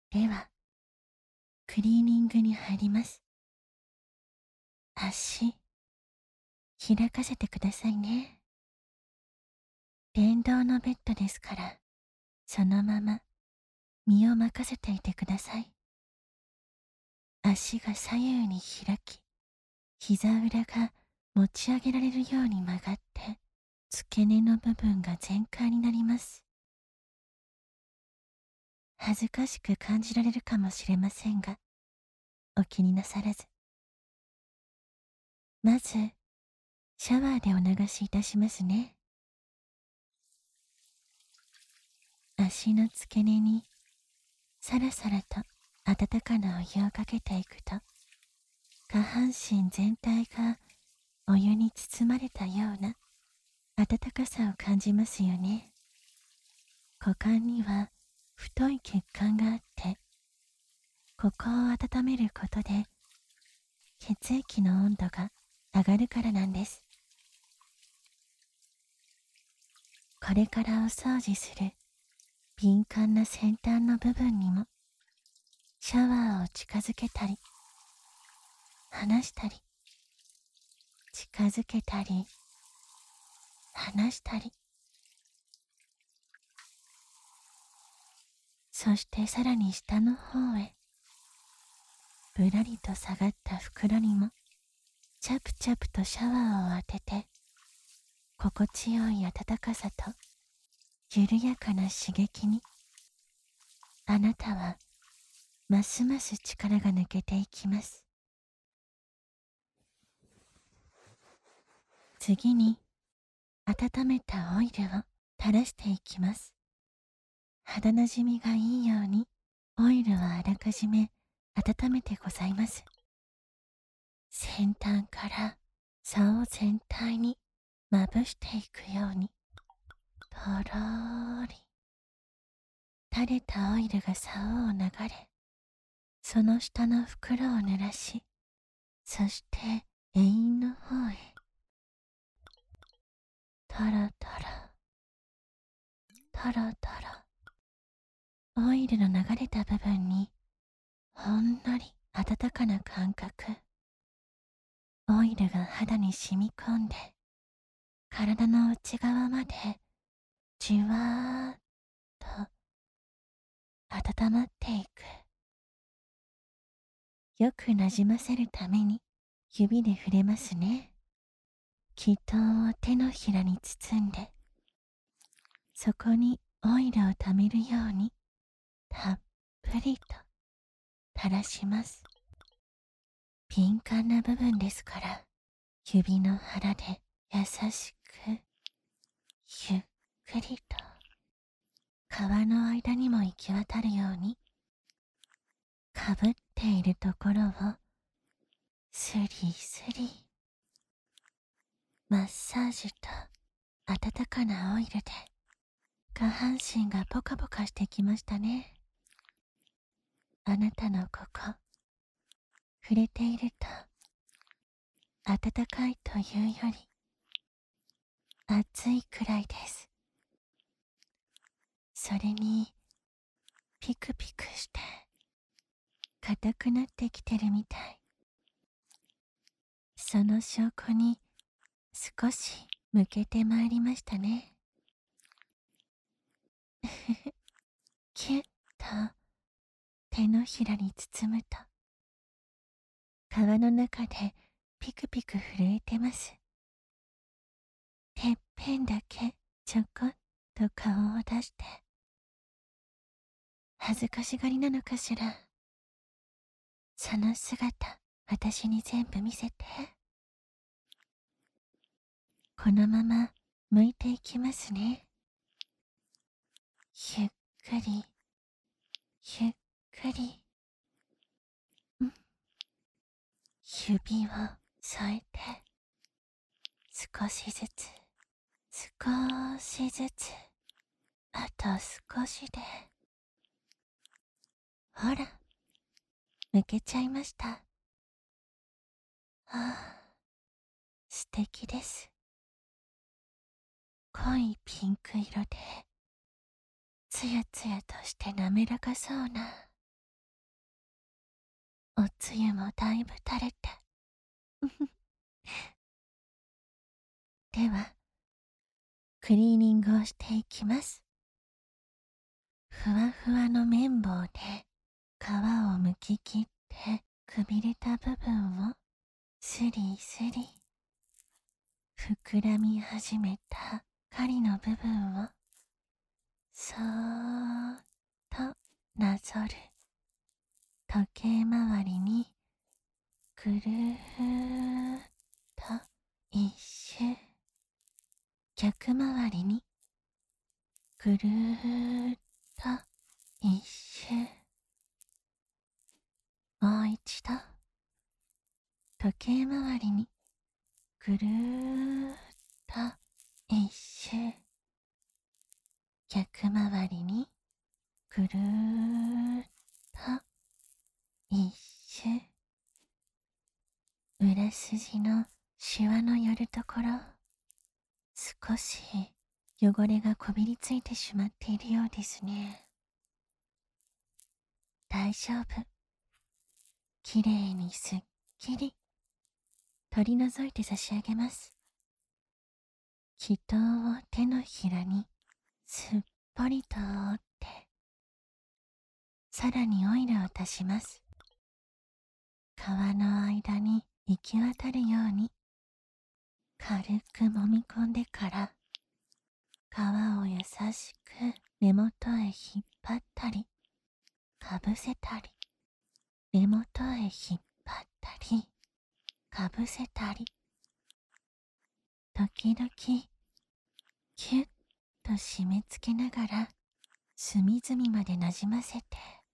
では、クリーニングに入ります。足、開かせてくださいね。電動のベッドですから、そのまま身を任せていてください。足が左右に開き、膝裏が持ち上げられるように曲がって、付け根の部分が全開になります。恥ずかしく感じられるかもしれませんが、お気になさらず。まず、シャワーでお流しいたしますね。足の付け根にさらさらと温かなお湯をかけていくと、下半身全体がお湯に包まれたような温かさを感じますよね。股間には太い血管があって、ここを温めることで血液の温度が上がるからなんです。これからお掃除する敏感な先端の部分にもシャワーを近づけたり離したり、近づけたり離したり、そしてさらに下の方へぶらりと下がった袋にもチャプチャプとシャワーを当てて、心地よい温かさと緩やかな刺激にあなたはますます力が抜けていきます。次に温めたオイルを垂らしていきます。肌なじみがいいようにオイルはあらかじめ温めてございます。先端から竿全体にまぶしていくように、とろーり垂れたオイルが竿を流れ、その下の袋を濡らし、そして栄陰の方へトロトロトロトロ、オイルの流れた部分にほんのり温かな感覚、オイルが肌に染み込んで体の内側までじわーっと温まっていく。よくなじませるために指で触れますね。気筒を手のひらに包んで、そこにオイルをためるようにたっぷりと垂らします。敏感な部分ですから、指の腹で優しくゆっくりと皮の間にも行き渡るように、かぶっているところをスリスリ、マッサージと温かなオイルで下半身がポカポカしてきましたね。あなたのここ、触れていると温かいというより熱いくらいです。それにピクピクして硬くなってきてるみたい。その証拠に少し向けてまいりましたね。キュッと手のひらに包むと、皮の中でピクピク震えてます。てっぺんだけちょこっと顔を出して、恥ずかしがりなのかしら。その姿、私に全部見せて。このまま向いていきますね。ゆっくり、ゆっくり。指を添えて、少しずつ、少しずつ、あと少しで。ほら、向けちゃいました。素敵です。濃いピンク色で、つやつやとして滑らかそうなおつゆもだいぶ垂れて。では、クリーニングをしていきます。ふわふわの綿棒で皮を剥き切ってくびれた部分をスリスリ。膨らみ始めた狩りの部分をそーっとなぞる。時計回りにぐるーっと一周。逆回りにぐるーっと一周。もう一度時計回りにぐるーっと一周。逆回りにぐるーっと一周。裏筋のシワの寄るところ、少し汚れがこびりついてしまっているようですね。大丈夫。きれいにすっきり取り除いて差し上げます。気筒を手のひらにすっぽりと覆って、さらにオイルを足します。皮の間に行き渡るように軽く揉み込んでから、皮を優しく根元へ引っ張ったりかぶせたり、根元へ引っ張ったりかぶせたり、時々キュッと締め付けながら隅々までなじませて。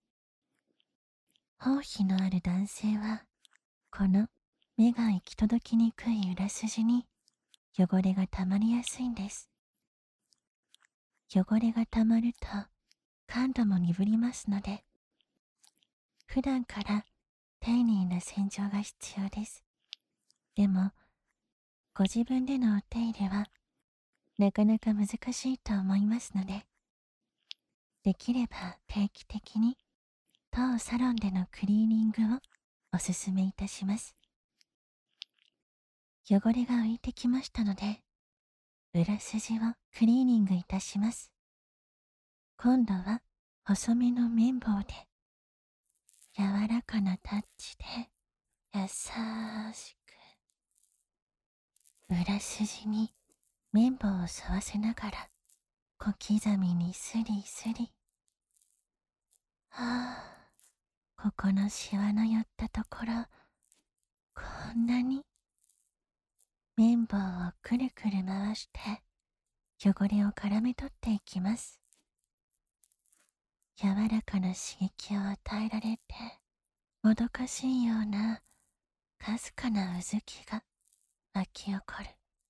包皮のある男性はこの目が行き届きにくい裏筋に汚れがたまりやすいんです。汚れがたまると感度も鈍りますので、普段から丁寧な洗浄が必要です。でもご自分でのお手入れはなかなか難しいと思いますので、できれば定期的に当サロンでのクリーニングをおすすめいたします。汚れが浮いてきましたので、裏筋をクリーニングいたします。今度は細めの綿棒で柔らかなタッチで優しく裏筋に綿棒を沿わせながら小刻みにスリスリ。ここのシワの寄ったところ、こんなに。綿棒をくるくる回して汚れを絡め取っていきます。柔らかな刺激を与えられて、もどかしいようなかすかなうずきが湧き起こる。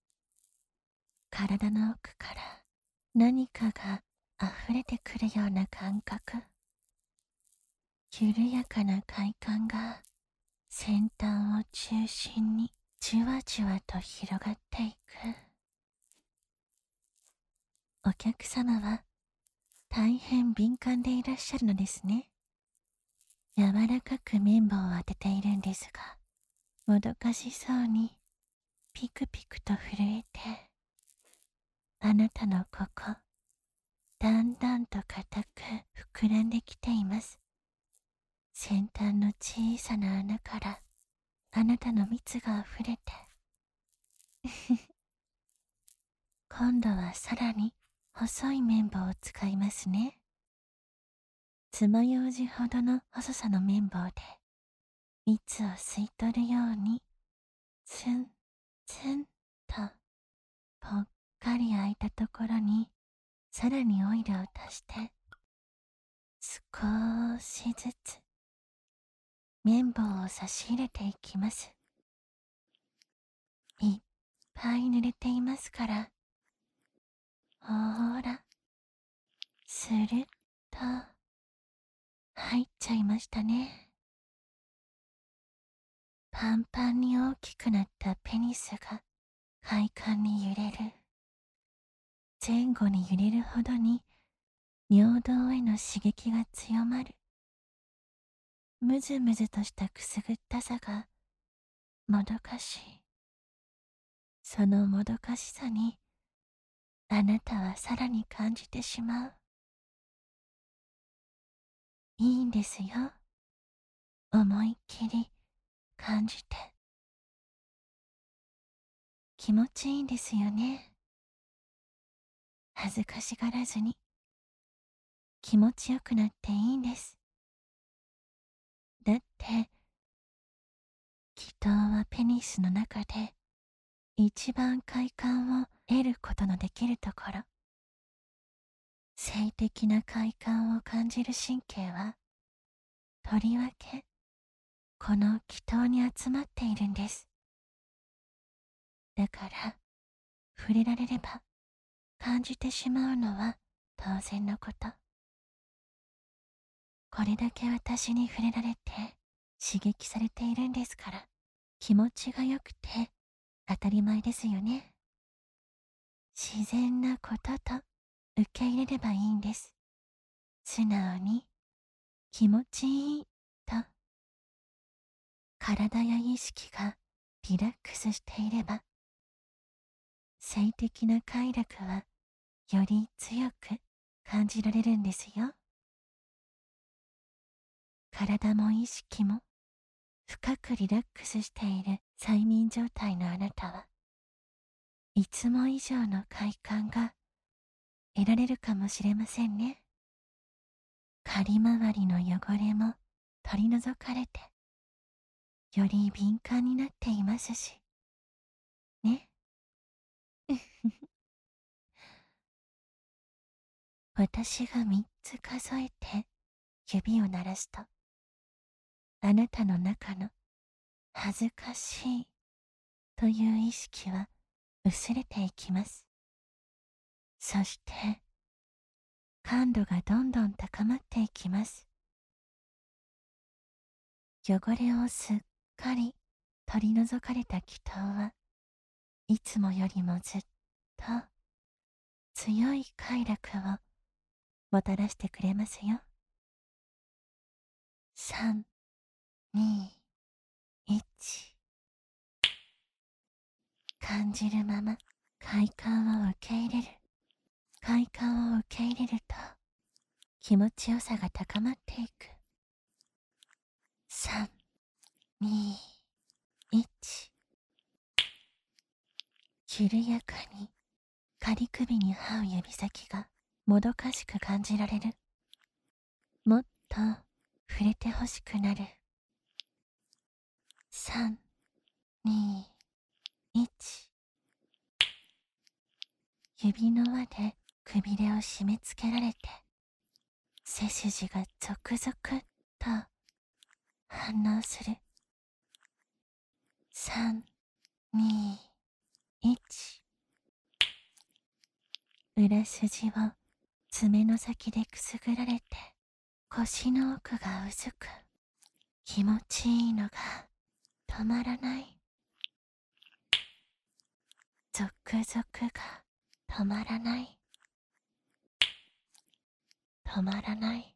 体の奥から何かが溢れてくるような感覚。緩やかな快感が先端を中心にじわじわと広がっていく。お客様は大変敏感でいらっしゃるのですね。柔らかく綿棒を当てているんですが、もどかしそうにピクピクと震えて、あなたのここ、だんだんと硬く膨らんできています。先端の小さな穴からあなたの蜜があふれて今度はさらに細い綿棒を使いますね。爪楊枝ほどの細さの綿棒で蜜を吸い取るようにツンツンとぽっかり開いたところにさらにオイルを足して少しずつ綿棒を差し入れていきます。いっぱい濡れていますから、ほーら、スルッと入っちゃいましたね。パンパンに大きくなったペニスが快感に揺れる。前後に揺れるほどに尿道への刺激が強まる。 むずむずとしたくすぐったさがもどかしい。そのもどかしさにあなたはさらに感じてしまう。いいんですよ。思いっきり感じて。気持ちいいんですよね。恥ずかしがらずに気持ちよくなっていいんです。だって祈祷はペニスの中で一番快感を得ることのできるところ。性的な快感を感じる神経はとりわけこの祈祷に集まっているんです。だから触れられれば感じてしまうのは当然のこと。これだけ私に触れられて刺激されているんですから、気持ちが良くて当たり前ですよね。自然なことと受け入れればいいんです。素直に気持ちいいと。体や意識がリラックスしていれば、性的な快楽はより強く感じられるんですよ。体も意識も深くリラックスしている催眠状態のあなたはいつも以上の快感が得られるかもしれませんね。狩り回りの汚れも取り除かれて、より敏感になっていますし、ね。私が3つ数えて指を鳴らすと、あなたの中の恥ずかしいという意識は薄れていきます。そして感度がどんどん高まっていきます。汚れをすっかり取り除かれた祈祷はいつもよりもずっと強い快楽をもたらしてくれますよ。3、2、1。感じるまま快感を受け入れる。快感を受け入れると気持ちよさが高まっていく。3、2、1。緩やかに仮首に這う指先がもどかしく感じられる。もっと触れてほしくなる。3、2、1。指の輪でくびれを締め付けられて、背筋がゾクゾクと反応する。3、2、1。裏筋を爪の先でくすぐられて、腰の奥がうずく。気持ちいいのが止まらない。ゾクゾクが止まらない。止まらない。